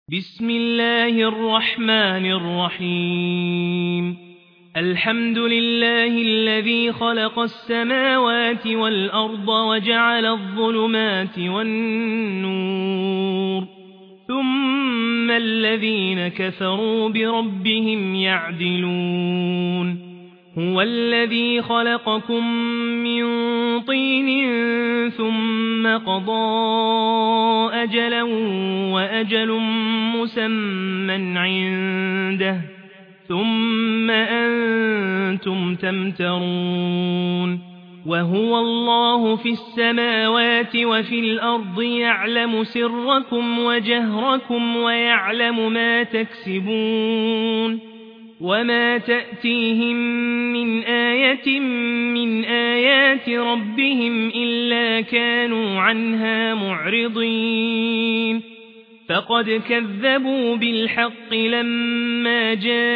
بسم الله الرحمن الرحيم الحمد لله الذي خلق السماوات والأرض وجعل الظلمات والنور ثم الذين كفروا بربهم يعدلون هو الذي خلقكم من طين ثم قضى أجلا وأجل مسمى عنده ثم أنتم تمترون وهو الله في السماوات وفي الأرض يعلم سركم وجهركم ويعلم ما تكسبون وما تأتيهم من آية من آيات ربهم إلا كانوا عنها معرضين فقد كذبوا بالحق لما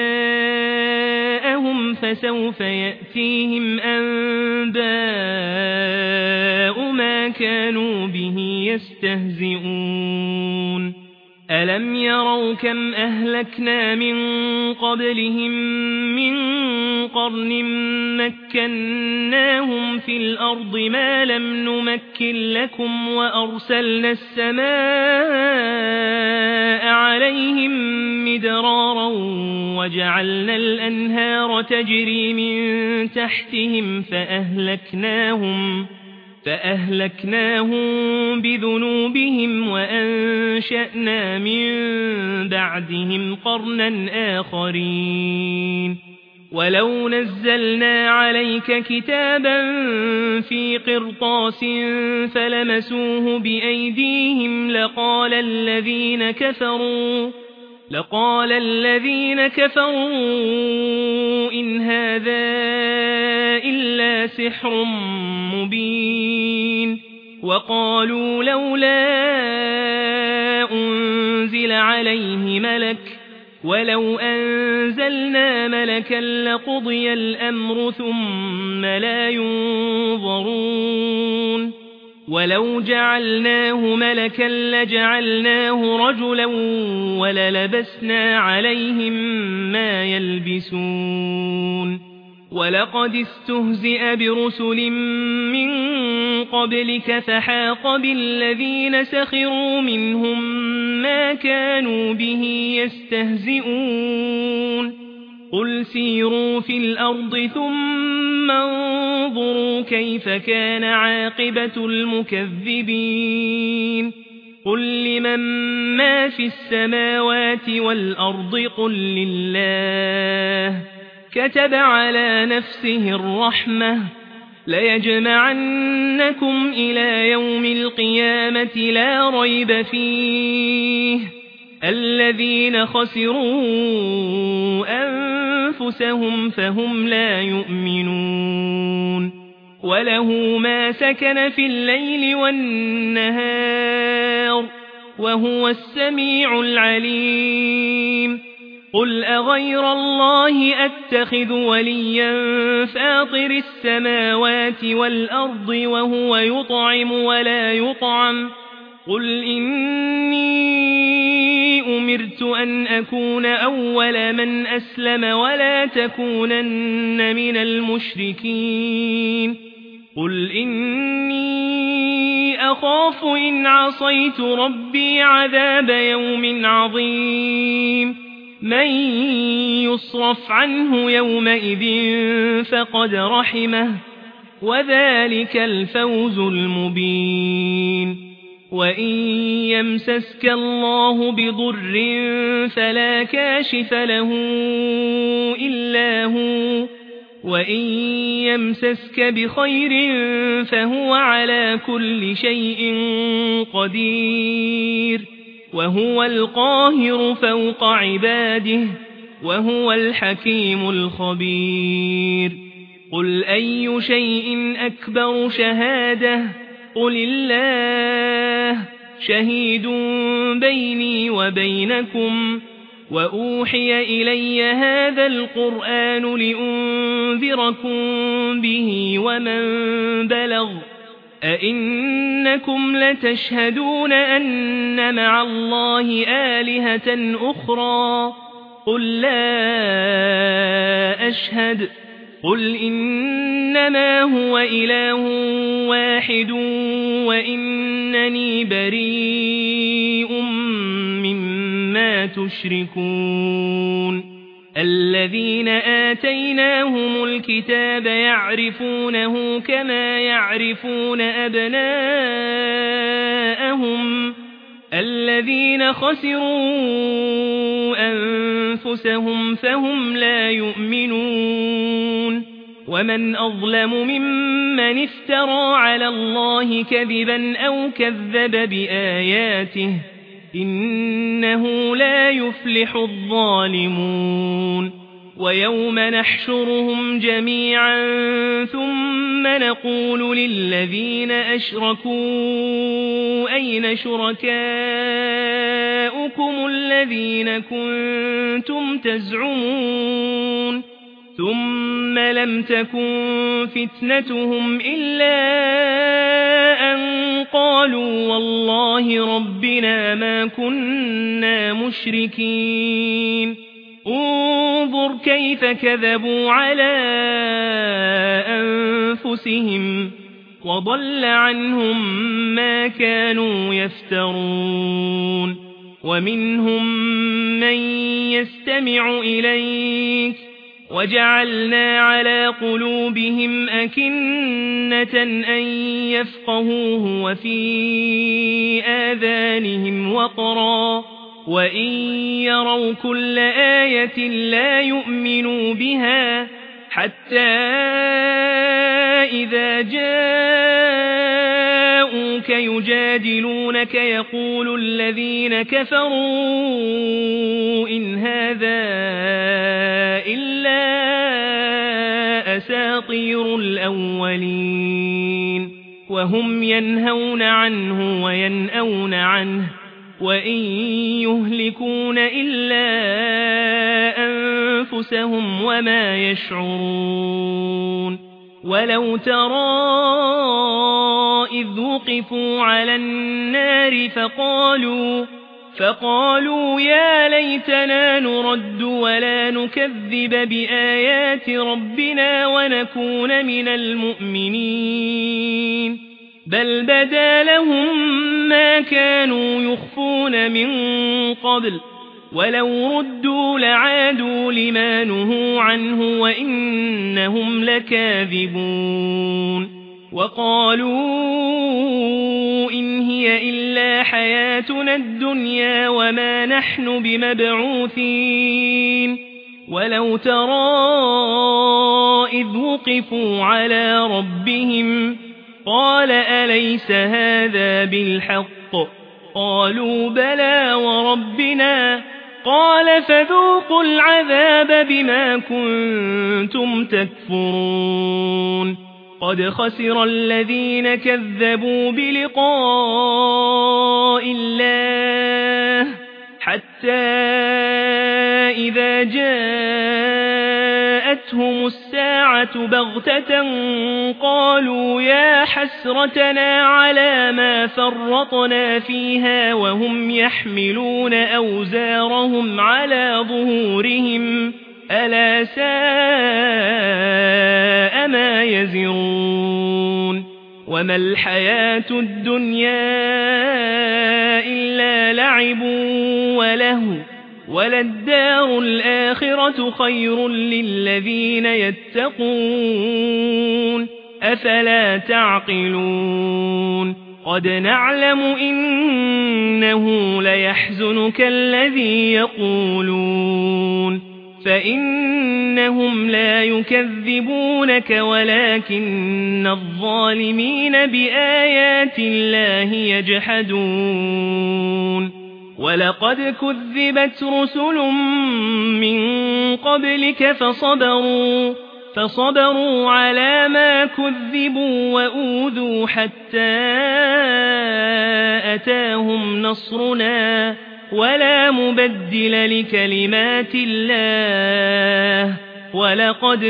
جاءهم فسوف يأتيهم أنباء ما كانوا به يستهزئون ألم يروا كم أهلكنا من قبلهم من قرن مكناهم في الأرض ما لم نمكن لكم وأرسلنا السماء عليهم مدرارا وجعلنا الأنهار تجري من تحتهم فأهلكناهم بذنوبهم وأنشأنا من بعدهم قرنا آخرين ولو نزلنا عليك كتابا في قرطاس فلمسوه بأيديهم لقال الذين كفروا إن هذا إلا سحر مبين وقالوا لولا أنزل عليه ملك ولو أنزلنا ملكا لقضي الأمر ثم لا ينظرون ولو جعلناه ملكا لجعلناه رجلا وللبسنا عليهم ما يلبسون ولقد استهزئ برسل من قبلك فحاق بالذين سخروا منهم ما كانوا به يستهزئون قل سيروا في الأرض ثم انظروا كيف كان عاقبة المكذبين قل لمن ما في السماوات والأرض قل لله كتب على نفسه الرحمة ليجمعنكم إلى يوم القيامة لا ريب فيه الذين خسروا أنفسهم فهم لا يؤمنون وله ما سكن في الليل والنهار وهو السميع العليم قل أغير الله أتخذ وليا فاطر السماوات والأرض وهو يطعم ولا يطعم قل إني أمرت أن أكون أول من أسلم ولا تكونن من المشركين قل إني أخاف إن عصيت ربي عذاب يوم عظيم من يصرف عنه يومئذ فقد رحمه وذلك الفوز المبين وإن يمسسك الله بضر فلا كاشف له إلا هو وإن يمسسك بخير فهو على كل شيء قدير وهو القاهر فوق عباده وهو الحكيم الخبير قل أي شيء أكبر شهادة قل الله شهيد بيني وبينكم وأوحي إلي هذا القرآن لأنذركم به ومن بلغ أئنكم لتشهدون أن مع الله آلهة أخرى قل لا أشهد قل إنما هو إله واحد وإنني بريء مما تشركون الذين آتيناهم الكتاب يعرفونه كما يعرفون أبناءهم الذين خسروا أنفسهم فهم لا يؤمنون ومن أظلم ممن افترى على الله كذبا أو كذب بآياته إنه لا يفلح الظالمون ويوم نحشرهم جميعا ثم نقول للذين أشركوا أين شركاؤكم الذين كنتم تزعمون ثم لم تكن فتنتهم إلا أن قالوا والله ربنا ما كنا مشركين انظر كيف كذبوا على أنفسهم وضل عنهم ما كانوا يفترون ومنهم من يستمع إليك وجعلنا على قلوبهم أكنة أن يفقهوه وفي آذانهم وقرا وإن يروا كل آية لا يؤمنوا بها حتى إذا جاءوك يجادلونك يقول الذين كفروا إن هذا إلا أساطير الأولين وهم ينهون عنه وينأون عنه وإن يهلكون إلا أنفسهم وما يشعرون ولو ترى إذ وقفوا على النار فقالوا يا ليتنا نرد ولا نكذب بآيات ربنا ونكون من المؤمنين بل بدا لهم ما كانوا يخفون من قبل ولو ردوا لعادوا لما نهوا عنه وإنهم لكاذبون وقالوا إن هي إلا حياتنا الدنيا وما نحن بمبعوثين ولو ترى إذ وقفوا على ربهم قال أليس هذا بالحق قالوا بلى وربنا قال فذوقوا العذاب بما كنتم تكفرون قد خسر الذين كذبوا بلقاء الله حتى إذا جاءتهم الساعة بغتة قالوا يا حسرتنا على ما فرطنا فيها وهم يحملون أوزارهم على ظهورهم ألا ساء ما يزرون وما الحياة الدنيا إلا لعب ولهو وللدار الآخرة خير للذين يتقون أفلا تعقلون قد نعلم إنه ليحزنك الذي يقولون فإنهم لا يكذبونك ولكن الظالمين بآيات الله يجحدون ولقد كذبت رسل من قبلك فصبروا على ما كذبوا وأوذوا حتى أتاهم نصرنا ولا مبدل لكلمات الله ولقد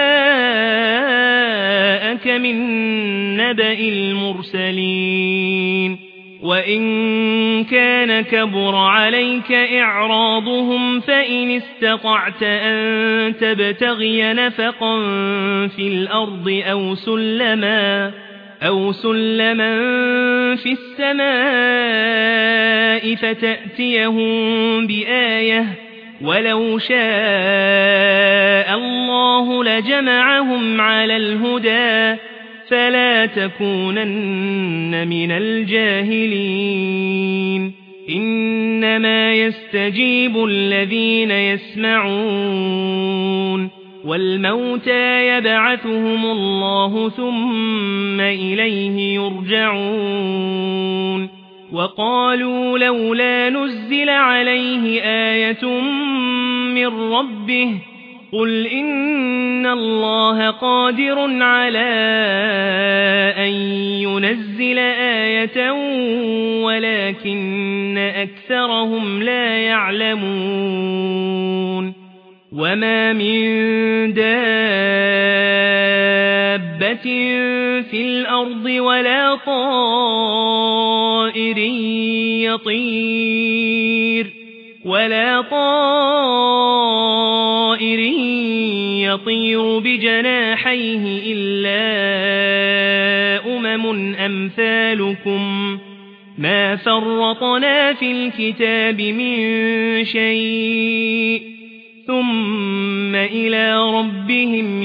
جاءك من نبأ المرسلين وإن كان كبر عليك إعراضهم فإن استطعت أن تبتغي نفقا في الأرض أو سلما في السماء فتأتيهم بآية ولو شاء الله لجمعهم على الهدى فلا تكونن من الجاهلين إنما يستجيب الذين يسمعون والموتى يبعثهم الله ثم إليه يرجعون وقالوا لولا نزل عليه آية من ربه قل إن الله قادر على أن ينزل آية ولكن أكثرهم لا يعلمون وما من دابة في الأرض ولا طائر يطير بجناحيه إلا أمثالكم ما فرطنا في الكتاب من شيء ثم إلى ربهم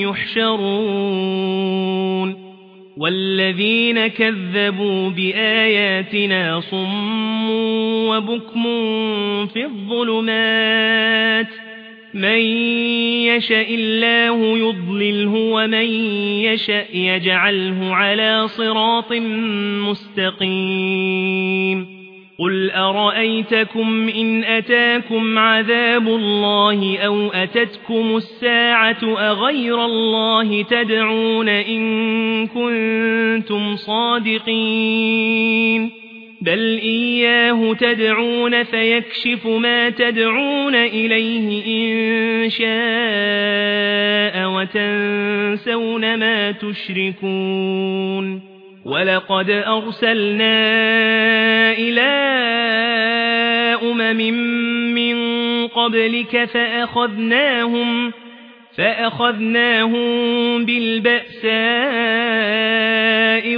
يحشرون والذين كذبوا بآياتنا صم وبكم في الظلمات من يشاء الله يضلله ومن يشاء يجعله على صراط مستقيم قل أرأيتكم إن أتاكم عذاب الله أو أتتكم الساعة أغير الله تدعون إن كنتم صادقين بل إياه تدعون فيكشف ما تدعون إليه إن شاء وتنسون ما تشركون ولقد أرسلنا إلى من قبلك فأخذناهم بالبأساء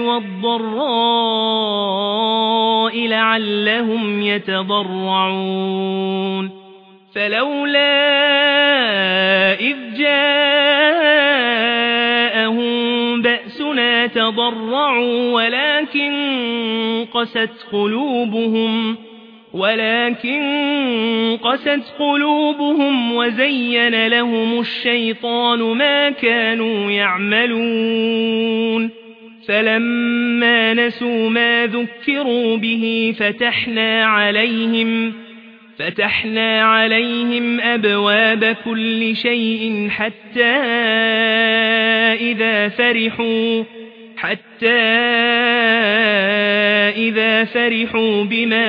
والضراء لعلهم يتضرعون فلولا إذ جاءهم بأسنا تضرعوا ولكن قست قلوبهم وزين لهم الشيطان ما كانوا يعملون فلما نسوا ما ذكروا به فتحنا عليهم أبواب كل شيء حتى إذا فرحوا بما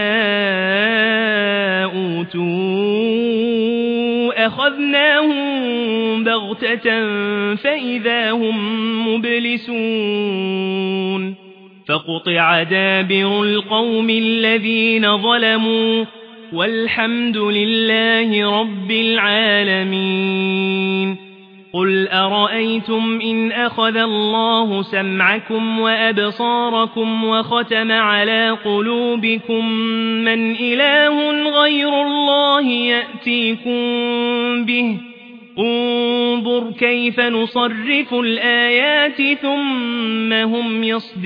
أوتوا أخذناهم بغتة فإذا هم مبلسون فقطع دابر القوم الذين ظلموا والحمد لله رب العالمين قل أرأيتم إن أخذ الله سمعكم وأبصاركم وختم على قلوبكم من إله غير الله يأتيكم به انظر كيف نصرف الآيات ثم هم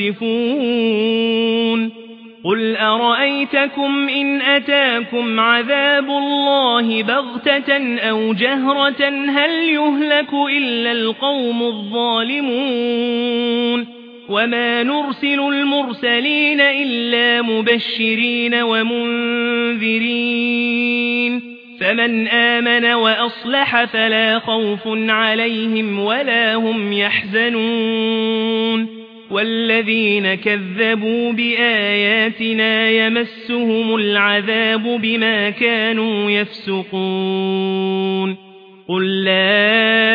يصدفون قل أرأيتكم إن أتاكم عذاب الله بغتة أو جهرة هل يهلك إلا القوم الظالمون وما نرسل المرسلين إلا مبشرين ومنذرين فمن آمن وأصلح فلا خوف عليهم ولا هم يحزنون والذين كذبوا بآياتنا يمسهم العذاب بما كانوا يفسقون قل لا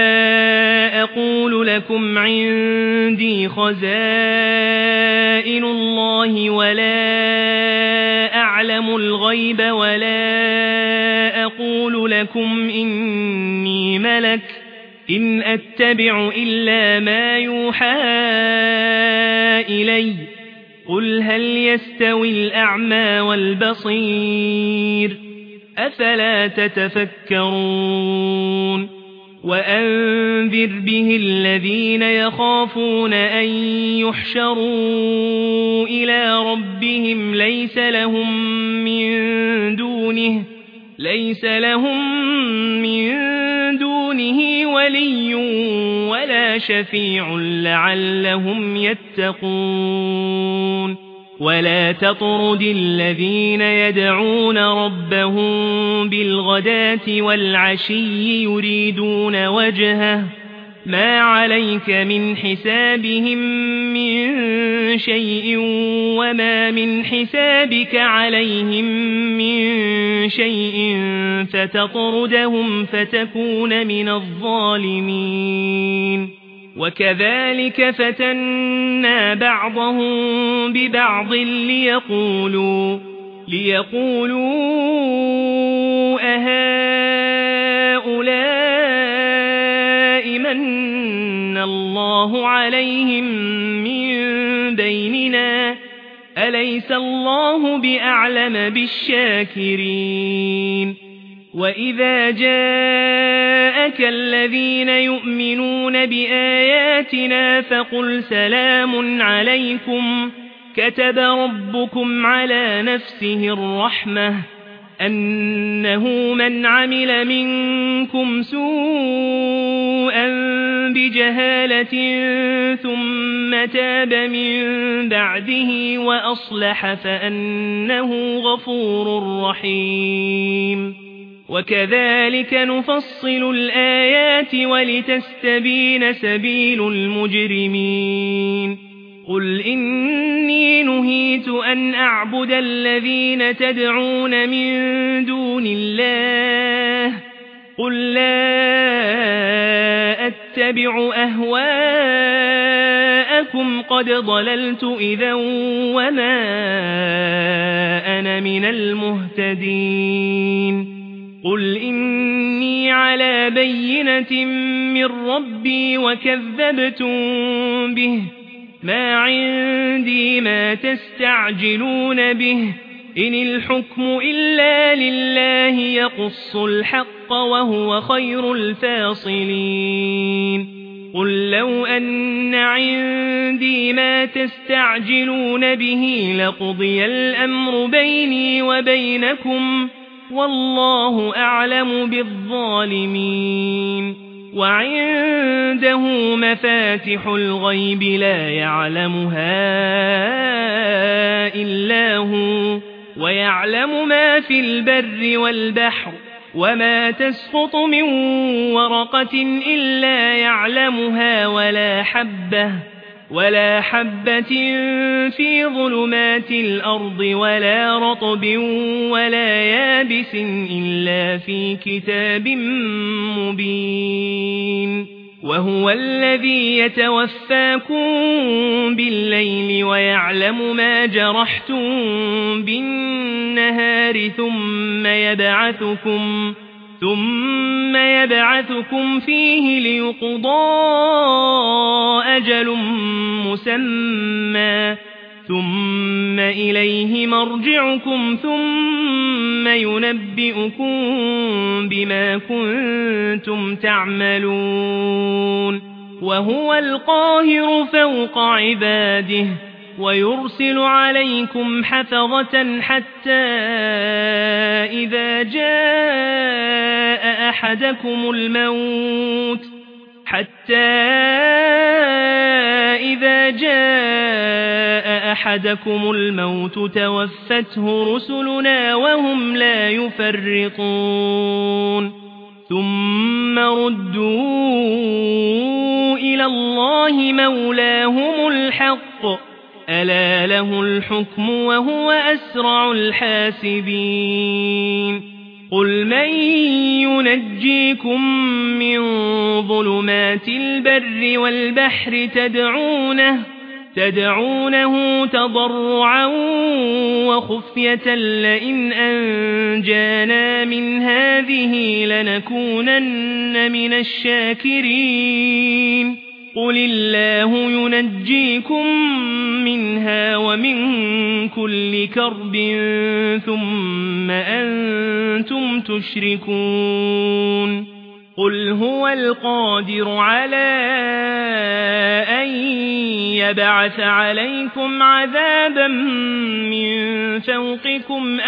أقول لكم عندي خزائن الله ولا أعلم الغيب ولا أقول لكم إني ملك إن أتبع إلا ما يوحى إلي قل هل يستوي الأعمى والبصير أفلا تتفكرون وأنذر به الذين يخافون أن يحشروا إلى ربهم ليس لهم من دونه ولي ولا شفيع لعلهم يتقون ولا تطرد الذين يدعون ربهم بالغداة والعشي يريدون وجهه ما عليك من حسابهم من شيء وما من حسابك عليهم من شيء فتطردهم فتكون من الظالمين وكذلك فتنا بعضهم ببعض ليقولوا أهؤلاء من الله عليهم من بيننا أليس الله بأعلم بالشاكرين وإذا جاءك الذين يؤمنون بآياتنا فقل سلام عليكم كتب ربكم على نفسه الرحمة أنه من عمل منكم سوءا بجهالة ثم تاب من بعده وأصلح فأنه غفور رحيم وكذلك نفصل الآيات ولتستبين سبيل المجرمين قل إني نهيت أن أعبد الذين تدعون من دون الله قل لا أتبع أهواءكم قد ضللت إذا وما أنا من المهتدين قل إني على بينة من ربي وكذبتم به ما عندي ما تستعجلون به إن الحكم إلا لله يقص الحق وهو خير الفاصلين قل لو أن عندي ما تستعجلون به لقضي الأمر بيني وبينكم والله أعلم بالظالمين وعنده مفاتح الغيب لا يعلمها إلا هو ويعلم ما في البر والبحر وما تسقط من ورقة إلا يعلمها ولا حبة في ظلمات الأرض ولا رطب ولا يابس إلا في كتاب مبين وهو الذي يتوفاكم بالليل ويعلم ما جرحتم بالنهار ثم يبعثكم فيه ليقضى أجل مسمى ثم إليه مرجعكم ثم ينبئكم بما كنتم تعملون وهو القاهر فوق عباده ويرسل عليكم حفظة حتى إذا جاء أحدكم الموت توفته رسلنا وهم لا يفرطون ثم ردوا إلى الله مولاهم الحق ألا له الحكم وهو أسرع الحاسبين قل من ينجيكم من ظلمات البر والبحر تدعونه تضرعا وخفية لئن أنجانا من هذه لنكونن من الشاكرين قل الله ينجيكم منها ومن كل كرب ثم أنتم تشركون قل هو القادر على أن يبعث عليكم عذابا من فوقكم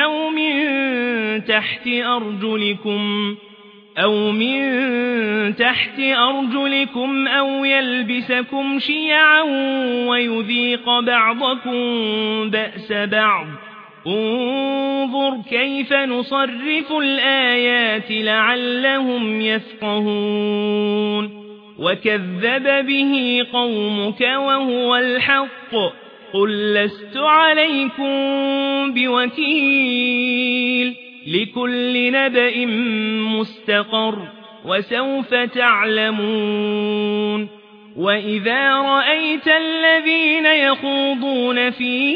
أو من تحت أرجلكم أو يلبسكم شيعا ويذيق بعضكم بأس بعض انظر كيف نصرف الآيات لعلهم يفقهون وكذب به قومك وهو الحق قل لست عليكم بوكيل لكل نبأ مستقر وسوف تعلمون وإذا رأيت الذين يخوضون في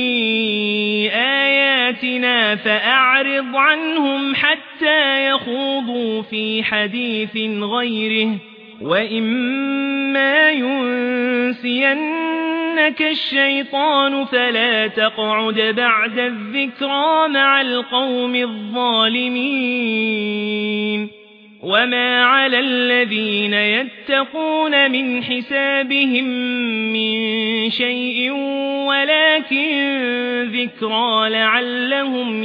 آياتنا فأعرض عنهم حتى يخوضوا في حديث غيره وإما ينسينك الشيطان فلا تقعد بعد الذكرى مع القوم الظالمين وما على الذين يتقون من حسابهم من شيء ولكن ذكرى لعلهم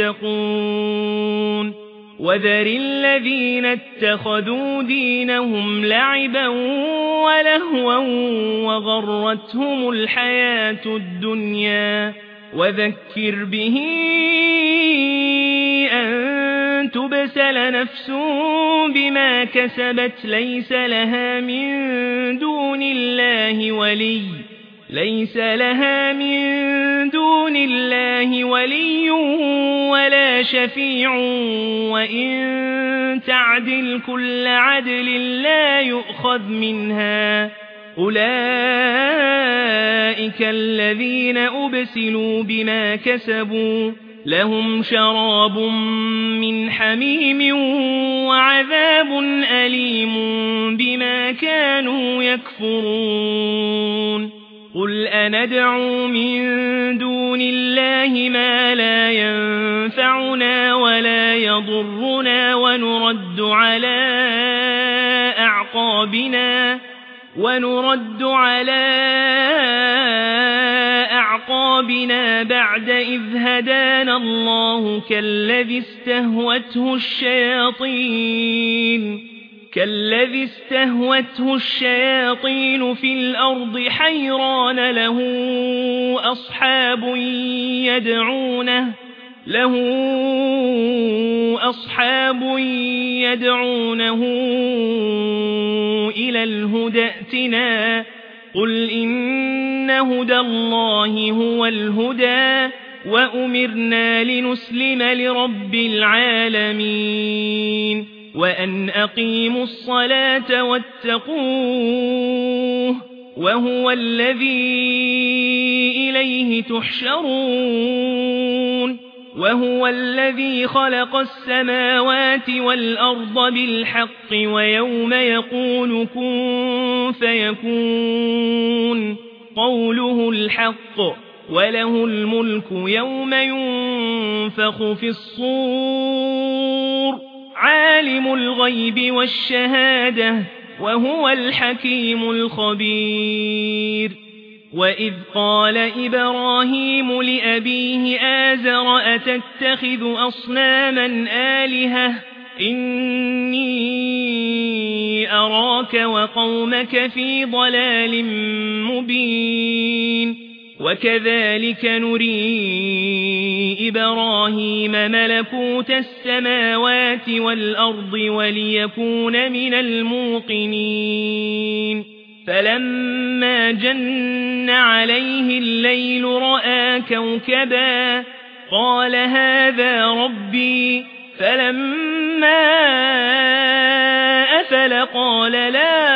يتقون وذر الذين اتخذوا دينهم لعبا ولهوا وغرتهم الحياة الدنيا وذكر به أن تبسل نفس بما كسبت ليس لها من دون الله ولي ولا شفيع وإن تعدل كل عدل لا يؤخذ منها أولئك الذين أبسلوا بما كسبوا لهم شراب من حميم وعذاب أليم بما كانوا يكفرون قل أندعو من دون الله ما لا ينفعنا ولا يضرنا ونرد على أعقابنا بعد إذ هدانا الله كالذي استهوته الشياطين في الأرض حيران له أصحاب يدعونه إلى الهدى ائتنا قل إن هدى الله هو الهدى وأمرنا لنسلم لرب العالمين وأن أقيموا الصلاة واتقوه وهو الذي إليه تحشرون وهو الذي خلق السماوات والأرض بالحق ويوم يقول كن فيكون قوله الحق وله الملك يوم ينفخ في الصور عالم الغيب والشهادة وهو الحكيم الخبير وإذ قال إبراهيم لأبيه آزر أتتخذ أصناما آلهة إني أراك وقومك في ضلال مبين وكذلك نري إبراهيم ملكوت السماوات والأرض وليكون من الموقنين فلما جن عليه الليل رأى كوكبا قال هذا ربي فلما أفل قال لا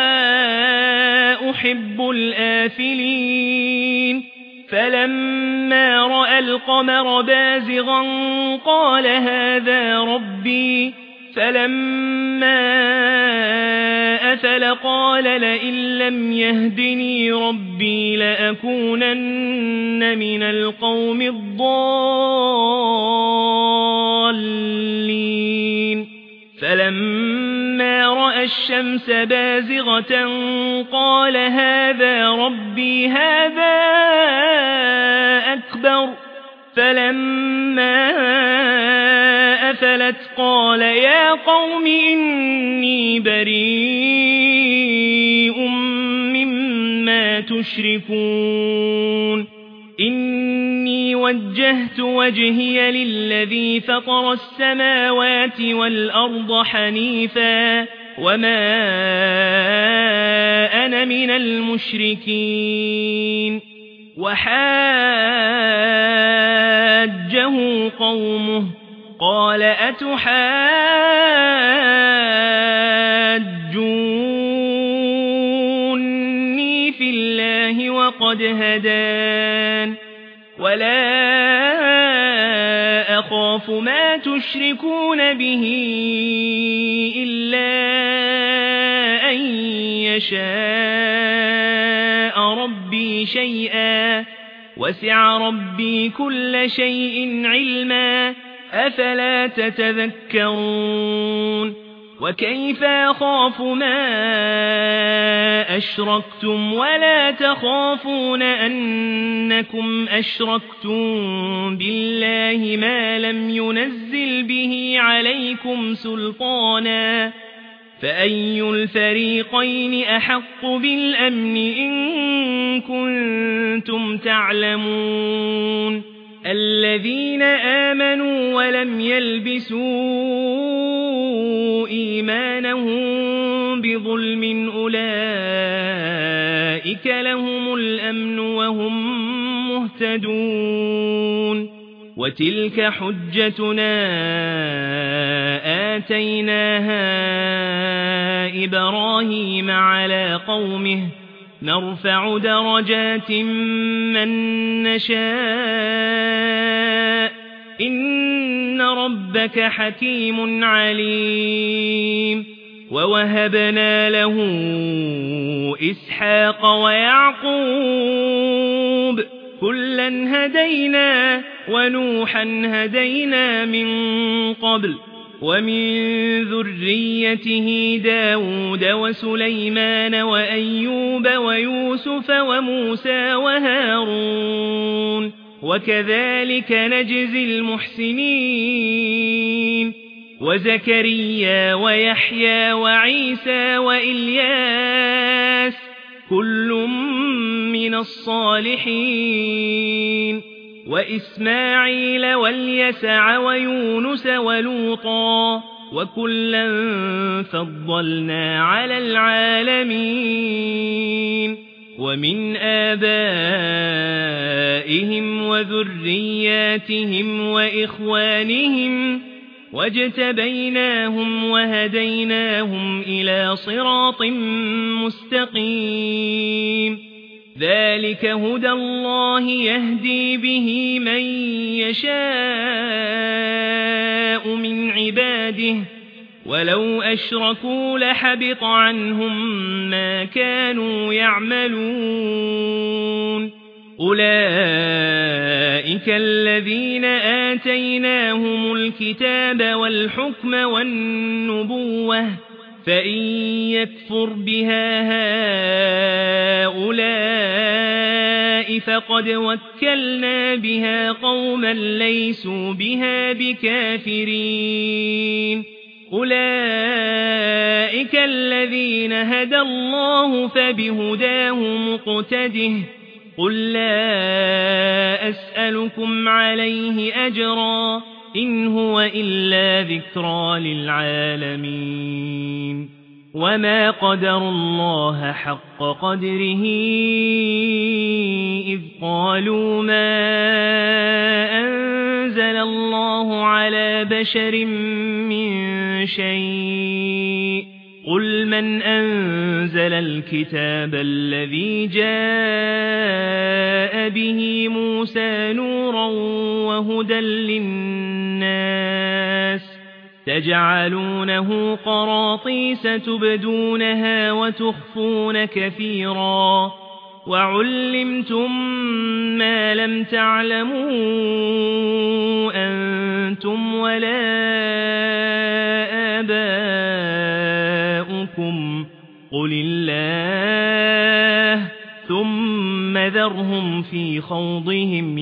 أحب الآفلين فلما رأى القمر بازغا قال هذا ربي فلما أفل قال لئن لم يهدني ربي لأكونن من القوم الضالين فلما رأى الشمس بازغة قال هذا ربي هذا أكبر فلما أفلت قال يا قوم إني بريء مما تشركون إني وجهت وجهي للذي فطر السماوات والأرض حنيفا وما أنا من المشركين وحاجه قومه قال أتحاجوني في الله وقد هدان ولا أخاف ما تشركون به إلا أن يشاء ربي شيئا وسع ربي كل شيء علما أفلا تتذكرون وكيف أخاف ما أشركتم ولا تخافون أنكم أشركتم بالله ما لم ينزل به عليكم سلطانا فأي الفريقين أحق بالأمن إن كنتم تعلمون الذين آمنوا ولم يلبسوا إيمانهم بظلم أولئك لهم الأمن وهم مهتدون وتلك حجتنا آتيناها إبراهيم على قومه نرفع درجات من نشاء إن ربك حكيم عليم ووهبنا له إسحاق ويعقوب كلا هدينا ونوحا هدينا من قبل ومن ذريته داود وسليمان وأيوب ويوسف وموسى وهارون وكذلك نجزي المحسنين وزكريا ويحيى وعيسى وإلياس كل من الصالحين وإسماعيل واليسع ويونس ولوطا وكلا فضلنا على العالمين ومن آبائهم وذرياتهم وإخوانهم واجتبيناهم وهديناهم إلى صراط مستقيم ذلك هدى الله يهدي به من يشاء من عباده ولو أشركوا لحبط عنهم ما كانوا يعملون أولئك الذين آتيناهم الكتاب والحكم والنبوة فإن يكفر بها هؤلاء فقد وكلنا بها قوما ليسوا بها بكافرين أولئك الذين هدى الله فبهداه مقتده قل لا أسألكم عليه أجرا إن هو إلا ذكرى للعالمين وما قدروا الله حق قدره إذ قالوا ما أنزل الله على بشر من شيء قل من أنزل الكتاب الذي جاء به موسى نورا وهدى للناس تجعلونه قراطيس تبدونها وتخفون كثيرا وعلمتم ما لم تعلموا أنتم ولا آباؤكم قل الله ثم ذرهم في خوضهم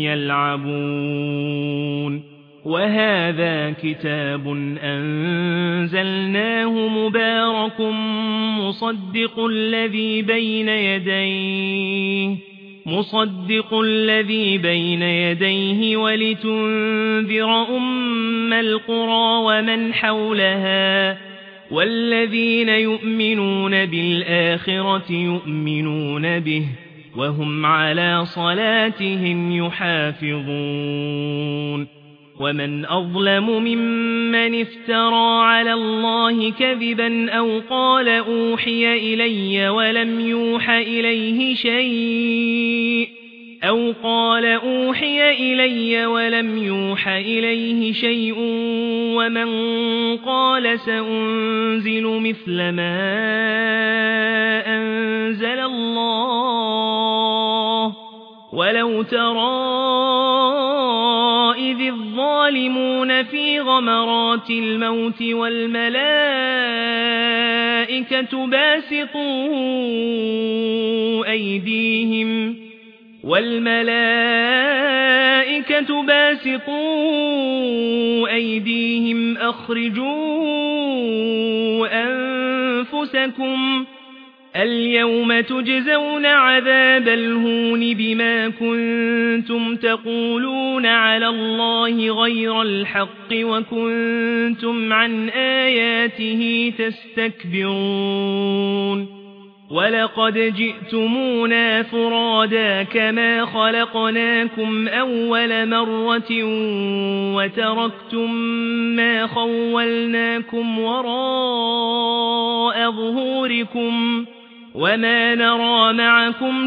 يلعبون وهذا كتاب أنزلناه مبارك مصدق الذي بين يديه ولتنذر أم القرى ومن حولها والذين يؤمنون بالآخرة يؤمنون به وهم على صلاتهم يحافظون ومن أظلم ممن افترى على الله كذبا أو قال أوحي إلي ولم يوحى إليه شيء ومن قال سأنزل مثل ما أنزل الله ولو ترى إذ الظالمون في غمرات الموت والملائكة باسطوا أيديهم أخرجوا أنفسكم اليوم تجزون عذاب الهون بما كنتم تقولون على الله غير الحق وكنتم عن آياته تستكبرون ولقد جئتمونا فرادا كما خلقناكم أول مرة وتركتم ما خولناكم وراء ظهوركم وما نرى معكم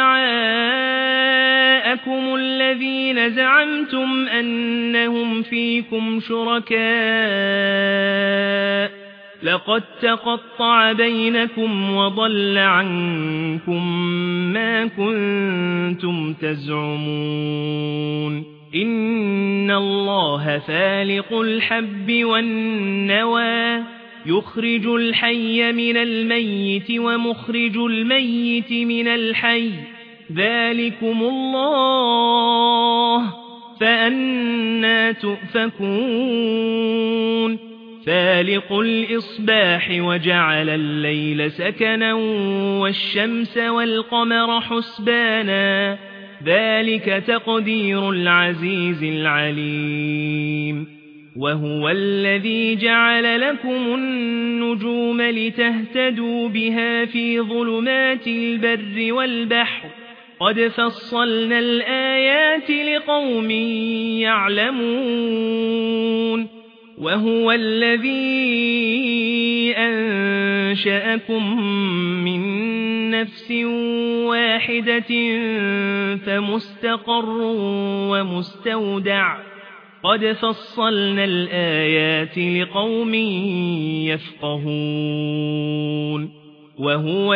شفعاءكم الذين زعمتم أنهم فيكم شركاء لقد تقطع بينكم وضل عنكم ما كنتم تزعمون إن الله فالق الحب والنوى يخرج الحي من الميت ومخرج الميت من الحي ذلكم الله فأنى تؤفكون فالق الإصباح وجعل الليل سكنا والشمس والقمر حسبانا ذلك تقدير العزيز العليم وهو الذي جعل لكم النجوم لتهتدوا بها في ظلمات البر والبحر قد فصلنا الآيات لقوم يعلمون وهو الذي أنشأكم من نفس واحدة فمستقر ومستودع قد فصلنا الآيات لقوم يفقهون وهو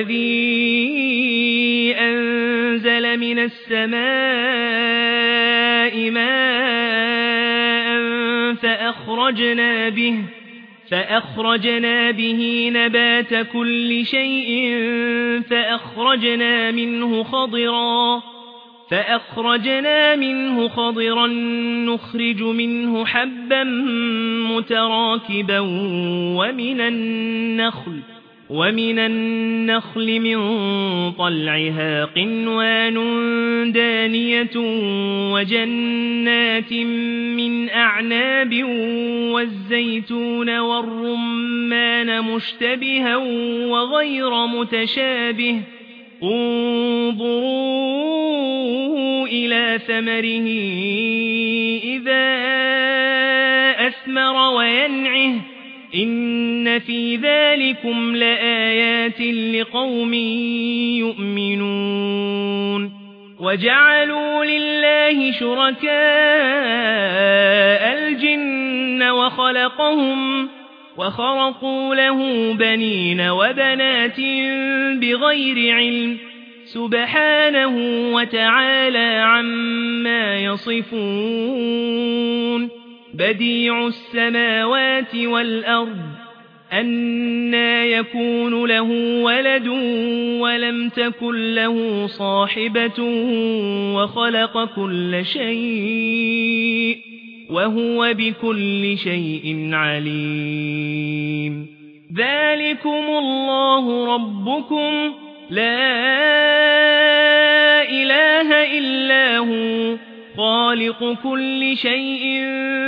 الذي أنزل من السماء ماء فأخرجنا به نبات كل شيء فأخرجنا منه خضرا نخرج منه حبا متراكبا ومن النخل من طلعها قنوان دانية وجنات من أعناب والزيتون والرمان مشتبها وغير متشابه انظروا إلى ثمره إذا أثمر وينعه إن في ذلكم لآيات لقوم يؤمنون وجعلوا لله شركاء الجن وخرقوا له بنين وبنات بغير علم سبحانه وتعالى عما يصفون بديع السماوات والأرض أنى يكون له ولد ولم تكن له صاحبة وخلق كل شيء وهو بكل شيء عليم ذلكم الله ربكم لا إله إلا هو خالق كل شيء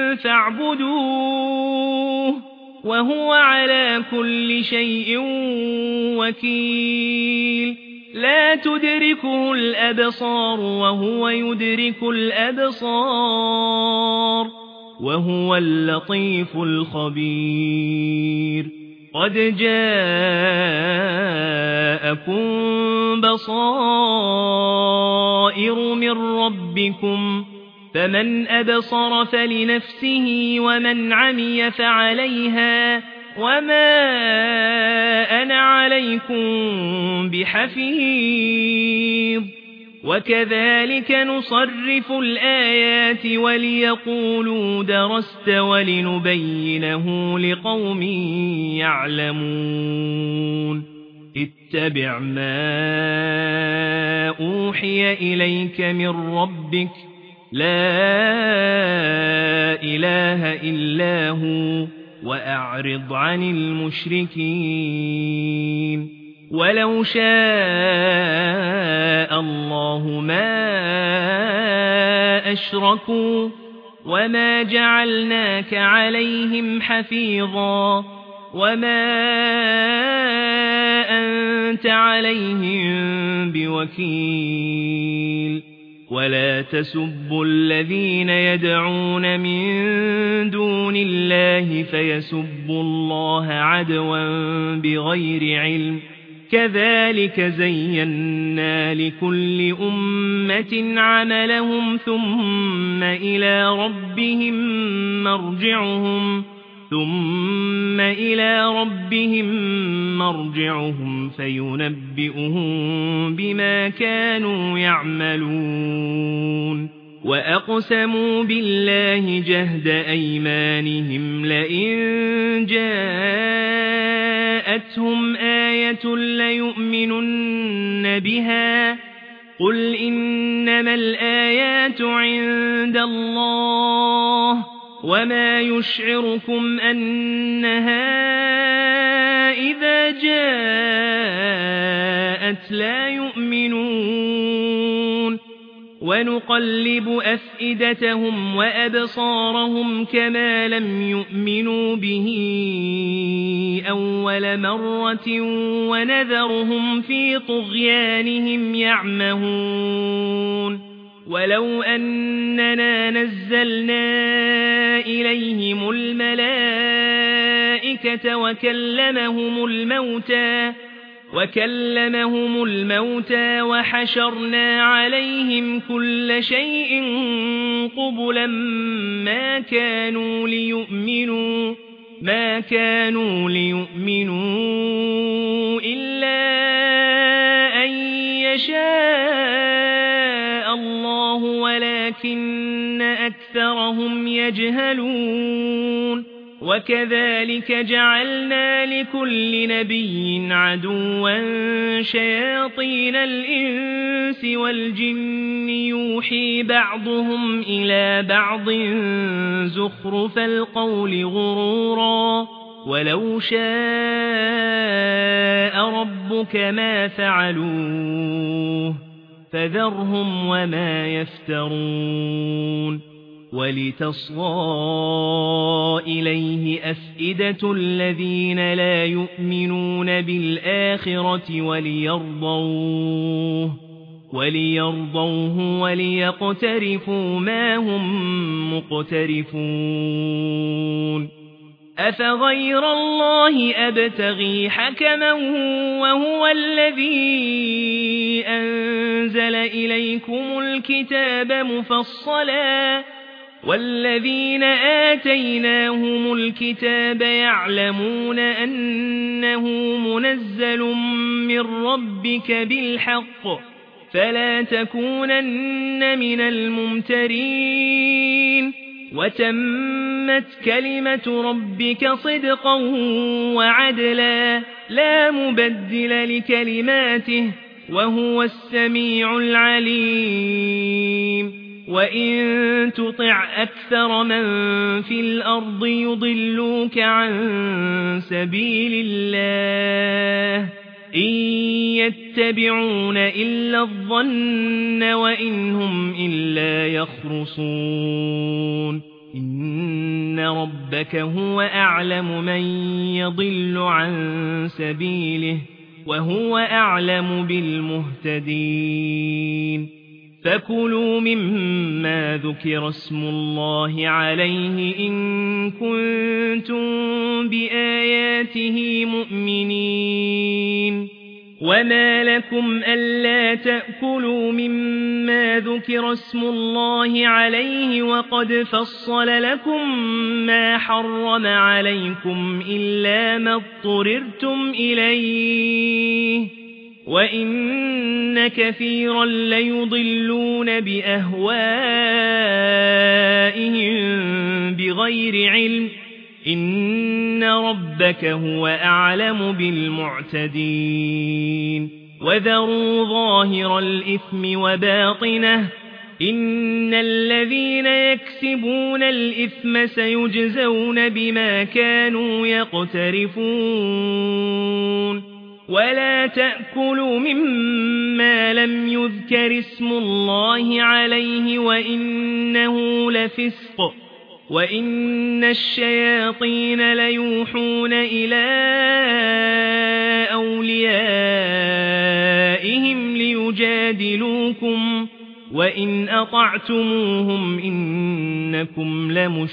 فاعبدوه وهو على كل شيء وكيل لا تدركه الأبصار وهو يدرك الأبصار وهو اللطيف الخبير قد جاءكم بصائر من ربكم فمن أبصر فلنفسه ومن عمي فعليها وما أنا عليكم بحفيظ وكذلك نصرف الآيات وليقولوا درست ولنبينه لقوم يعلمون اتبع ما أوحي إليك من ربك لا إله إلا هو وأعرض عن المشركين ولو شاء الله ما أشركوا وما جعلناك عليهم حفيظا وما أنت عليهم بوكيل ولا تسبوا الذين يدعون من دون الله فيسبوا الله عدوا بغير علم كذلك زينا لكل أمة عملهم ثم إلى ربهم مرجعهم فينبئهم بما كانوا يعملون وأقسموا بالله جهد أيمانهم لئن جاءتهم آية ليؤمنن بها قل إنما الآيات عند الله وما يشعركم أنها إذا جاءت لا يؤمنون ونقلب أفئدتهم وأبصارهم كما لم يؤمنوا به أول مرة ونذرهم في طغيانهم يعمهون ولو أننا نزلنا إليهم الملائكة وكلمهم الموتى وحشرنا عليهم كل شيء قبلا ما كانوا ليؤمنوا إلا أن يشاء الله ولكن أكثرهم يجهلون وكذلك جعلنا لكل نبي عدوا شياطين الإنس والجن يوحي بعضهم إلى بعض زخرف القول غرورا ولو شاء ربك ما فعلوه فذرهم وما يفترون ولتصغى إليه أفئدة الذين لا يؤمنون بالآخرة وليرضوه وليقترفوا ما هم مقترفون أفغير الله أبتغي حكما وهو الذي أنزل إليكم الكتاب مفصلا والذين آتيناهم الكتاب يعلمون أنه منزل من ربك بالحق فلا تكونن من الممترين وتمت كلمة ربك صدقا وعدلا لا مبدل لكلماته وهو السميع العليم وإن تطع أكثر من في الأرض يضلوك عن سبيل الله إن يتبعون إلا الظن وإن هم إلا يخرصون إن ربك هو أعلم من يضل عن سبيله وهو أعلم بالمهتدين فكلوا مما ذكر اسم الله عليه إن كنتم بآياته مؤمنين وما لكم ألا تأكلوا مما ذكر اسم الله عليه وقد فصل لكم ما حرم عليكم إلا ما اضطررتم إليه وإن كثيرا ليضلون بأهوائهم بغير علم إن ربك هو أعلم بالمعتدين وذروا ظاهر الإثم وباطنه إن الذين يكسبون الإثم سيجزون بما كانوا يقترفون ولا تأكلوا مما لم يذكر اسم الله عليه وإنه لفسق وإن الشياطين ليوحون إلى أوليائهم ليجادلوكم وإن أطعتموهم إنكم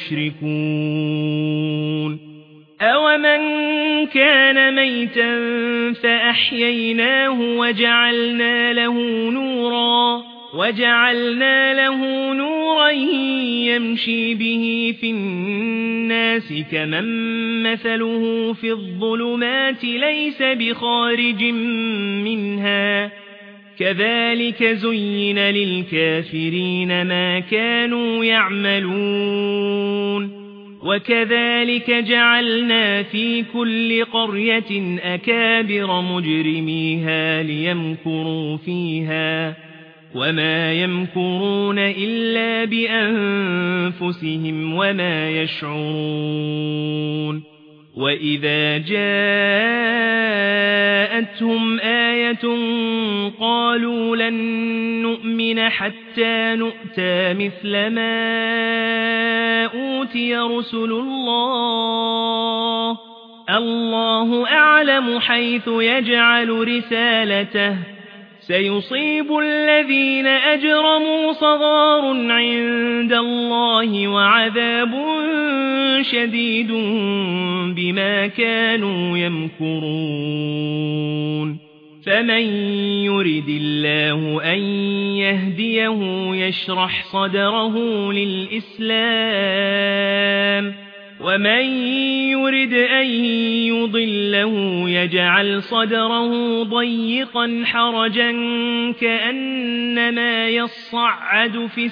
لمشركون أَوَمَنْ كَانَ مَيْتًا فَأَحْيَيْنَاهُ وَجَعَلْنَا له نورا يَمْشِي بِهِ في النَّاسِ كَمَنْ مَثَلُهُ في الظُّلُمَاتِ لَيْسَ بِخَارِجٍ منها كَذَلِكَ زُيِّنَ لِلْكَافِرِينَ ما كانوا يعملون وكذلك جعلنا في كل قرية أكابر مجرميها ليمكروا فيها وما يمكرون إلا بأنفسهم وما يشعرون وإذا جاءتهم آية قالوا لن نؤمن حتى نؤتى مثل ما أوتي رسل الله أعلم حيث يجعل رسالته سيصيب الذين أجرموا صغار عند الله وعذاب شديد بما كانوا يمكرون فمن يرد الله أن يهديه يشرح صدره للإسلام ومن يرد أن يضله يجعل صدره ضيقا حرجا كأنما يصعد في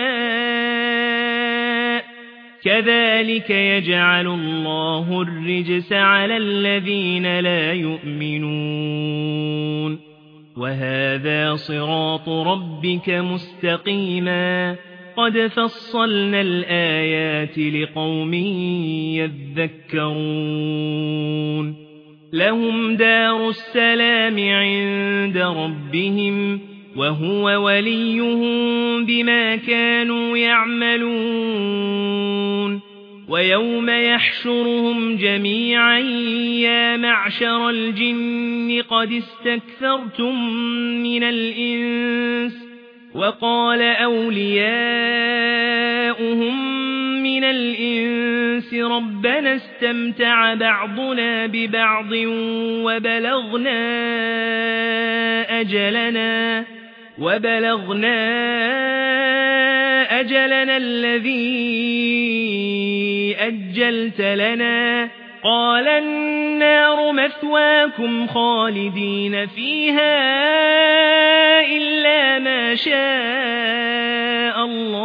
السماء كذلك يجعل الله الرجس على الذين لا يؤمنون وهذا صراط ربك مستقيما قد فصلنا الآيات لقوم يذكرون لهم دار السلام عند ربهم وهو وليهم بما كانوا يعملون ويوم يحشرهم جميعا يا معشر الجن قد استكثرتم من الإنس وقال أولياؤهم من الإنس ربنا استمتع بعضنا ببعض وبلغنا أجلنا الذي أجلت لنا قال النار مثواكم خالدين فيها إلا ما شاء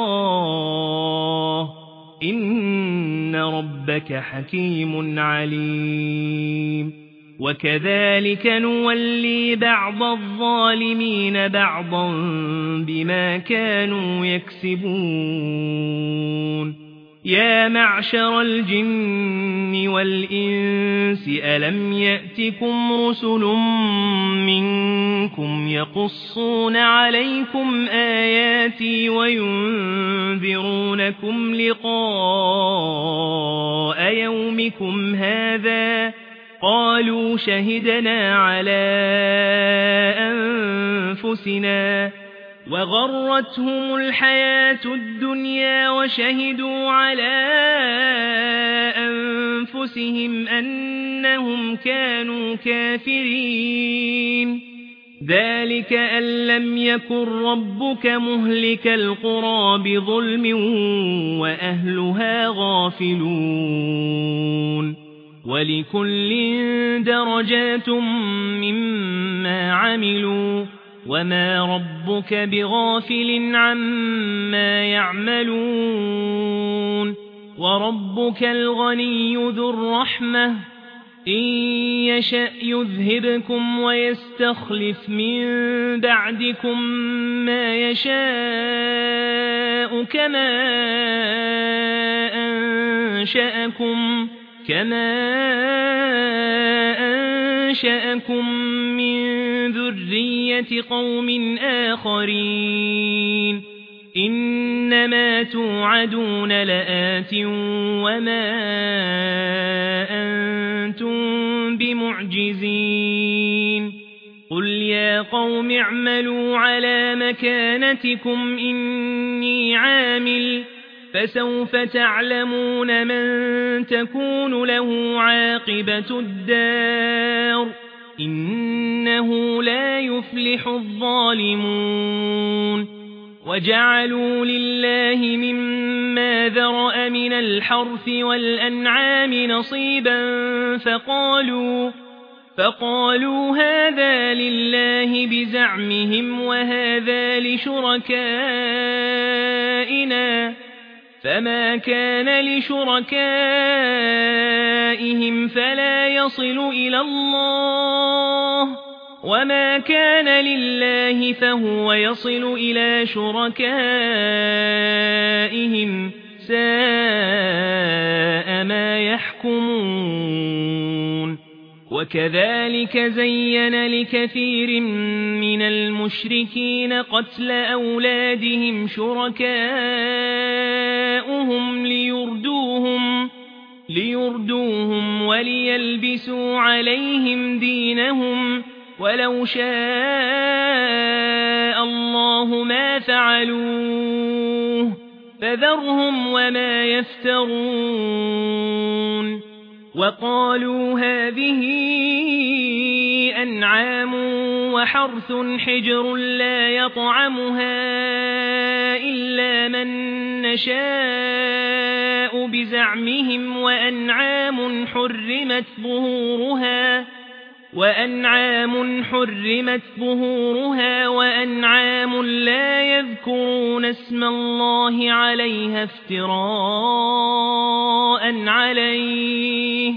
الله إن ربك حكيم عليم وكذلك نولي بعض الظالمين بعضا بما كانوا يكسبون يا معشر الجن والإنس ألم يأتكم رسل منكم يقصون عليكم آياتي وينذرونكم لقاء يومكم هذا قالوا شهدنا على أنفسنا وغرتهم الحياة الدنيا وشهدوا على أنفسهم أنهم كانوا كافرين ذلك أن لم يكن ربك مهلك القرى بظلم وأهلها غافلون ولكل درجات مما عملوا وما ربك بغافل عما يعملون وربك الغني ذو الرحمة إن يشأ يذهبكم ويستخلف من بعدكم ما يشاء كما أنشأكم من ذرية قوم آخرين إنما توعدون لآت وما أنتم بمعجزين قل يا قوم اعملوا على مكانتكم إني عامل فسوف تعلمون من تكون له عاقبة الدار إنه لا يفلح الظالمون وجعلوا لله مما ذرأ من الحرث والأنعام نصيبا فقالوا هذا لله بزعمهم وهذا لشركائنا فما كان لشركائهم فلا يصل إلى الله وما كان لله فهو يصل إلى شركائهم ساء ما يحكمون وكذلك زين لكثير من المشركين قتل أولادهم شركاؤهم ليردوهم وليلبسوا عليهم دينهم ولو شاء الله ما فعلوه فذرهم وما يفترون وقالوا هذه أنعام وحرث حجر لا يطعمها إلا من نشاء بزعمهم وأنعام حرمت ظهورها وأنعام لا يذكرون اسم الله عليها افتراء عليه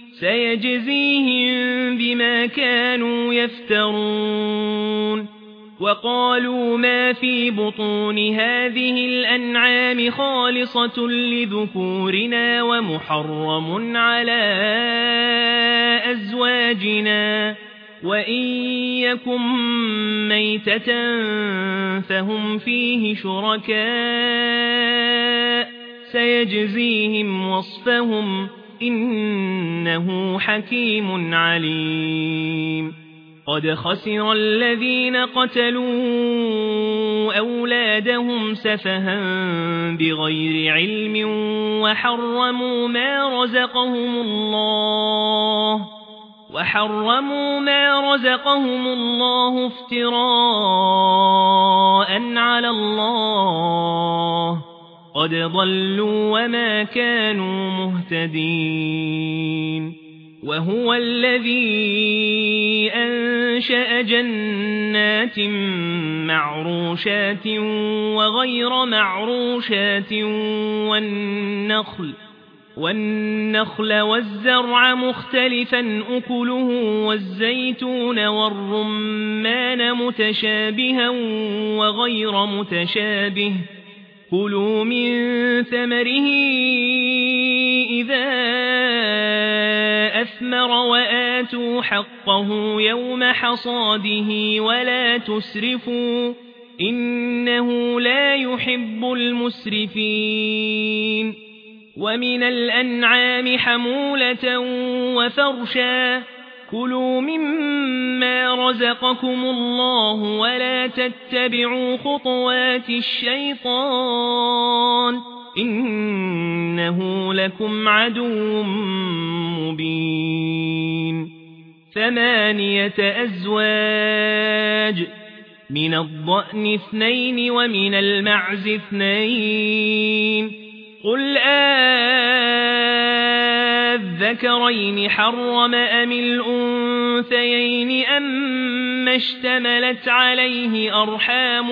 سيجزيهم بما كانوا يفترون وقالوا ما في بطون هذه الأنعام خالصة لذكورنا ومحرم على أزواجنا وإن يكن ميتة فهم فيه شركاء سيجزيهم وصفهم إنه حكيم عليم قد خسر الذين قتلوا أولادهم سفها بغير علم وحرموا ما رزقهم الله افتراء على الله قد ضلوا وما كانوا مهتدين وهو الذي أنشأ جنات معروشات وغير معروشات والنخل والزرع مختلفا أكله والزيتون والرمان متشابها وغير متشابه كلوا من ثمره إذا أثمر وآتوا حقه يوم حصاده ولا تسرفوا إنه لا يحب المسرفين ومن الأنعام حمولة وفرشا كلوا مما رزقكم الله ولا تتبعوا خطوات الشيطان إنه لكم عدو مبين 8 أزواج من الضأن 2 ومن المعز 2 قل الذكرين حرم أم الأنثيين أما اشتملت عليه أرحام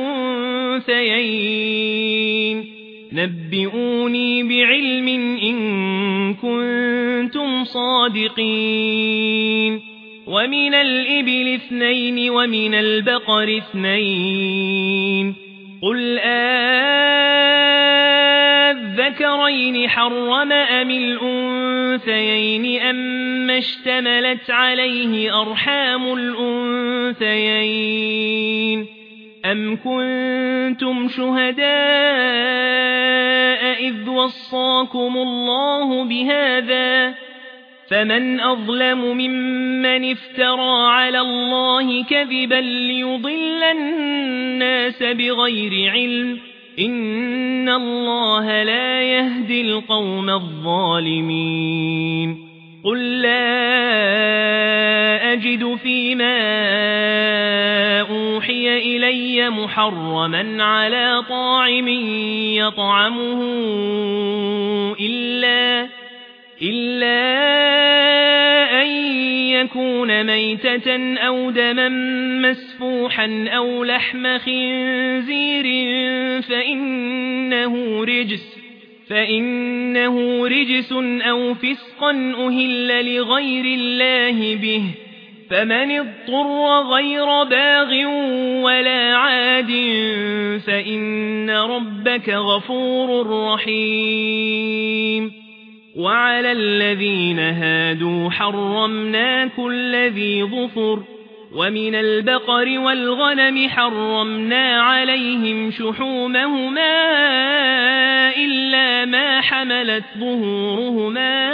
الأنثيين نبئوني بعلم إن كنتم صادقين ومن الإبل 2 ومن البقر 2 قل الذكرين حرم أم الأنثيين أما اشتملت عليه أرحام الأنثيين أم كنتم شهداء إذ وصاكم الله بهذا فمن أظلم ممن افترى على الله كذبا ليضل الناس بغير علم إن الله لا يهدي القوم الظالمين قل لا أجد فيما أوحي إلي محرما على طاعم يطعمه إلا أن يكون ميتة أو دما مسفوحا أو لحم خنزير فإنه رجس أو فسقا أهل لغير الله به فمن اضطر غير باغ ولا عاد فإن ربك غفور رحيم وعلى الذين هادوا حرمنا كل ذي ظفر ومن البقر والغنم حرمنا عليهم شحومهما إلا ما حملت ظهورهما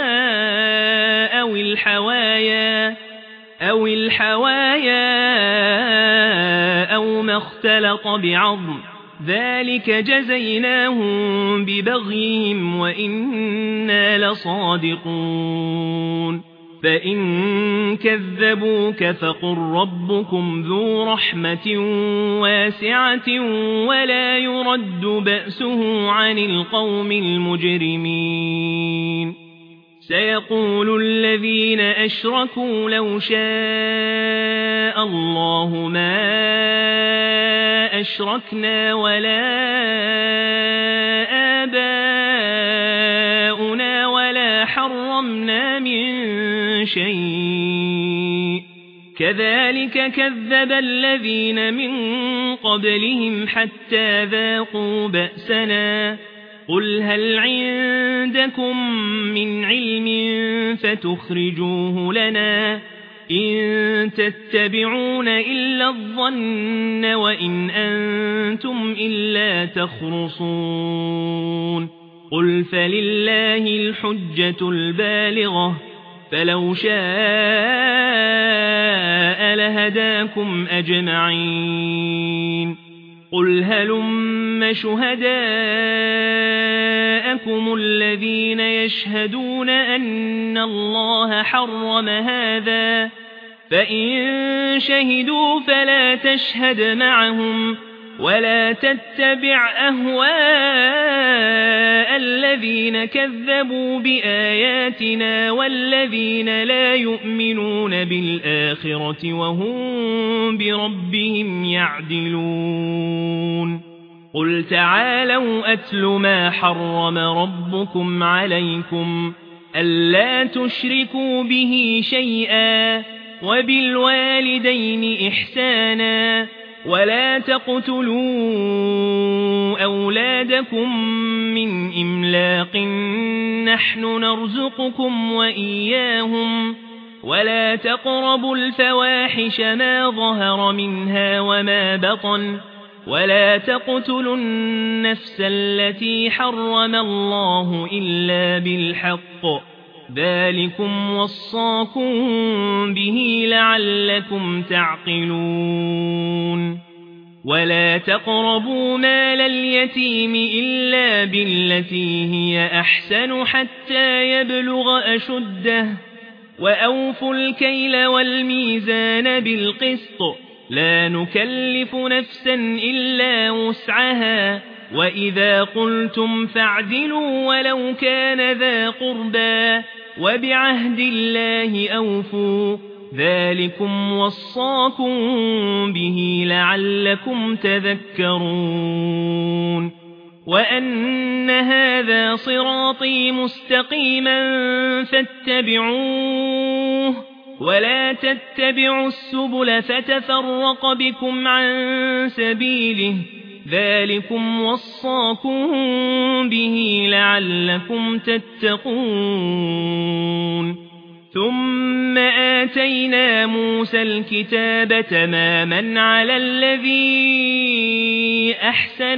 أو الحوايا أو ما اختلط بعظم ذلك جزيناهم ببغيهم وإنا لصادقون فإن كذبوك فقل ربكم ذو رحمة واسعة ولا يرد بأسه عن القوم المجرمين سيقول الذين أشركوا لو شاء الله ما أشركنا ولا آباؤنا ولا حرمنا من شيء كذلك كذب الذين من قبلهم حتى ذاقوا بأسنا قل هل عندكم من علم فتخرجوه لنا إن تتبعون إلا الظن وإن أنتم إلا تخرصون قل فلله الحجة البالغة فلو شاء لهداكم أجمعين قل هلم شهداءكم الذين يشهدون أن الله حرم هذا فإن شهدوا فلا تشهد معهم ولا تتبع أهواء الذين كذبوا بآياتنا والذين لا يؤمنون بالآخرة وهم بربهم يعدلون قل تعالوا أتل ما حرم ربكم عليكم ألا تشركوا به شيئا وبالوالدين إحسانا ولا تقتلوا أولادكم من إملاق نحن نرزقكم وإياهم ولا تقربوا الفواحش ما ظهر منها وما بطن ولا تقتلوا النفس التي حرم الله إلا بالحق ذلكم وصاكم به لعلكم تعقلون ولا تقربوا مال اليتيم إلا بالتي هي أحسن حتى يبلغ أشده وأوفوا الكيل والميزان بالقسط لا نكلف نفسا إلا وسعها وإذا قلتم فاعدلوا ولو كان ذا قربى وبعهد الله أوفوا ذلكم وصاكم به لعلكم تذكرون وأن هذا صراطي مستقيما فاتبعوه ولا تتبعوا السبل فتفرق بكم عن سبيله ذلكم وصاكم به لعلكم تتقون ثم آتينا موسى الكتاب تماما على الذي أحسن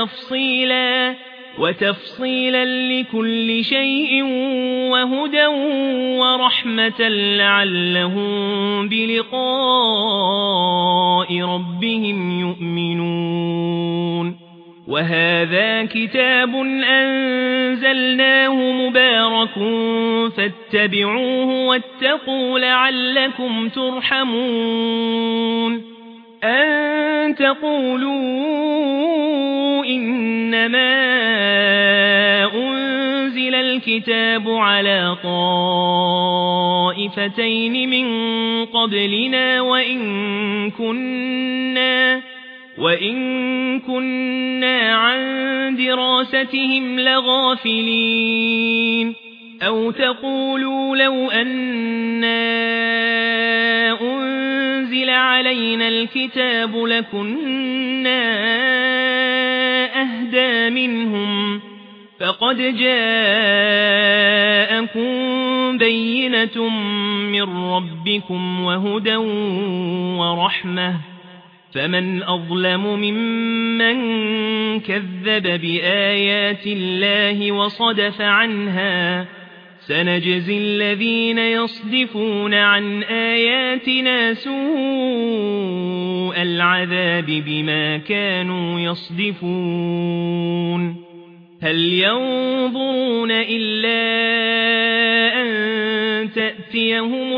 وتفصيلا لكل شيء وهدى ورحمة لعلهم بلقاء ربهم يؤمنون وهذا كتاب أنزلناه مبارك فاتبعوه واتقوا لعلكم ترحمون أن تقولوا إنما أنزل الكتاب على طائفتين من قبلنا وإن كنا عن دراستهم لغافلين أو تقولوا لو أنا أنزل علينا الكتاب لكنا أهدى منهم فقد جاءكم بينة من ربكم وهدى ورحمة فمن أظلم ممن كذب بآيات الله وصدف عنها سنجزي الذين يصدفون عن آياتنا سوء العذاب بما كانوا يصدفون هل ينظرون إلا أن تأتيهم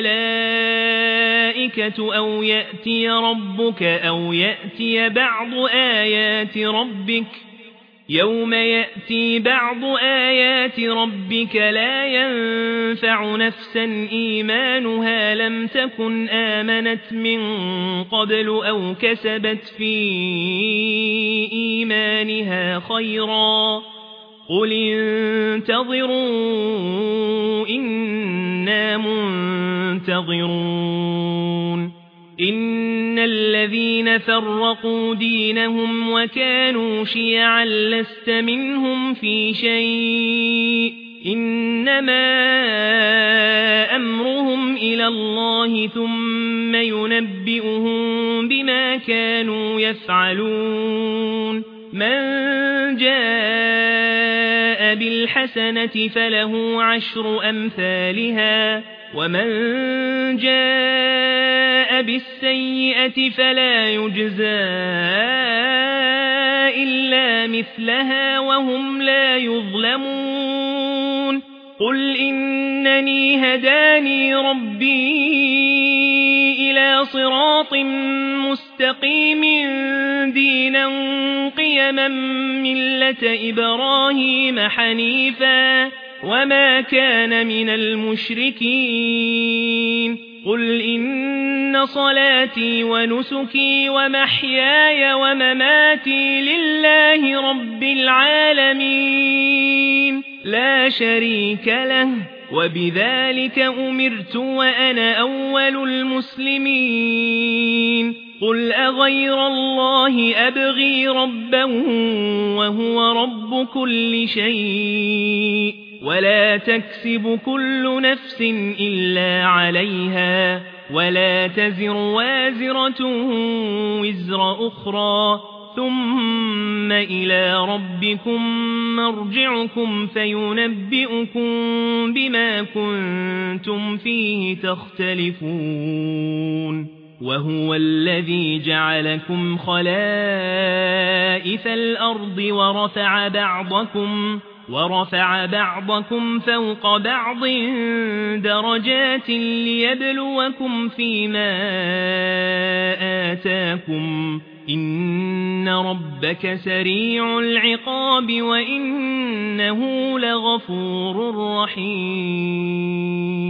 الملائكة أو يأتي ربك أو يأتي بعض آيات ربك يوم يأتي بعض آيات ربك لا ينفع نفسا إيمانها لم تكن آمنت من قبل أو كسبت في إيمانها خيرا قل انتظروا إنا منتظرون إن الذين فرقوا دينهم وكانوا شيعا لست منهم في شيء إنما أمرهم إلى الله ثم ينبئهم بما كانوا يفعلون من جاء بالحسنة فله 10 أمثالها ومن جاء بالسيئة فلا يجزى إلا مثلها وهم لا يظلمون قل إنني هداني ربي إلى صراط مستقيم دينا قيما ملة إبراهيم حنيفا وما كان من المشركين قل إن صلاتي ونسكي ومحياي ومماتي لله رب العالمين لا شريك له وبذلك أمرت وأنا أول المسلمين قل أغير الله أبغي ربا وهو رب كل شيء ولا تكسب كل نفس إلا عليها ولا تزر وازرة وزر أخرى ثم إلى ربكم مرجعكم فينبئكم بما كنتم فيه تختلفون وهو الذي جعلكم خلائف الأرض ورفع بعضكم فوق بعض درجات ليبلوكم فيما آتاكم إن ربك سريع العقاب وإنه لغفور رحيم